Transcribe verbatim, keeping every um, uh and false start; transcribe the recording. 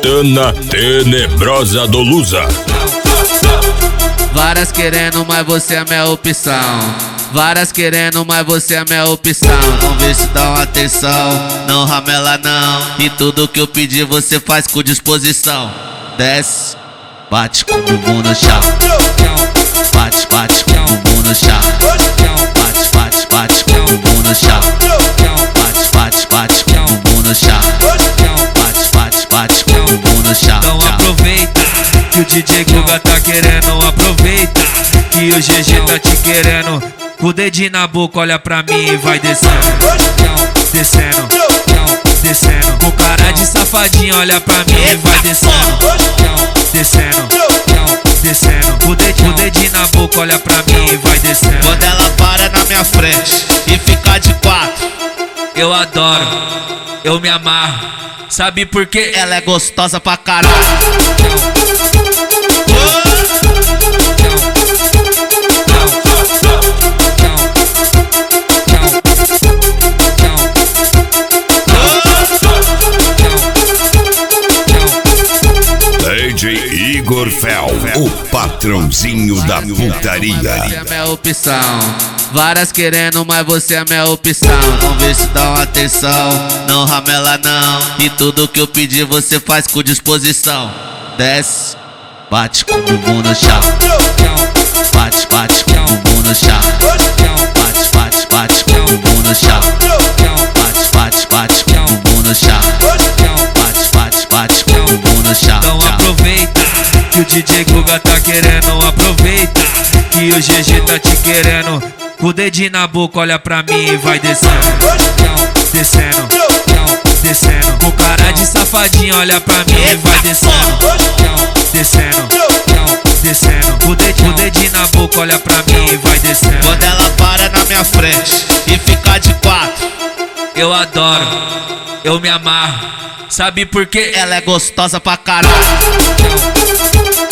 Katana Tenebrosa do Lusa. Várias querendo, mas você é minha opção. Várias querendo, mas você é minha opção. Não vê se dá uma atenção, não ramela não. E tudo que eu pedir você faz com disposição. Desce, bate com o bumbum no chão. Bate, bate com o bumbum no chão. Bate, bate, bate com o bumbum no chão. Bate, bate, bate com o bumbum no chão. Bate, bate, bate com o bumbum no chão. Então aproveita que o D J Guga tá querendo. Aproveita que o G G tá te querendo. O dedinho na boca, olha pra mim e vai descendo. Descendo, descendo. Com cara de safadinho, olha pra mim e vai descendo. Descendo, descendo. O dedinho, o dedinho na boca, olha pra mim e vai descendo. Quando ela para na minha frente e fica de quatro, eu adoro, eu me amarro. Sabe por quê? Ela é gostosa pra caralho. D J Igor Fel, o patrãozinho da putaria. Você é minha opção. Várias querendo, mas você é minha opção. Não vê se dá uma atenção, não ramela não. E tudo que eu pedir você faz com disposição. Desce, bate com o bumbum no chão. Bate, bate com o bumbum no chão. Bate, bate, bate com o bumbum no chão. Bate, bate, bate com o bumbum no chão. Bate, bate, bate com o bumbum no chão. Então aproveita que o D J Guga tá querendo. Aproveita que o G G tá te querendo. O dedinho na boca, olha pra mim e vai descendo. Descendo, descendo. Com cara de safadinho, olha pra mim e vai descendo. Descendo, descendo. O dedinho, o dedinho na boca, olha pra mim e vai descendo. Quando ela para na minha frente e fica de quatro, eu adoro, eu me amarro. Sabe por quê? Ela é gostosa pra caralho.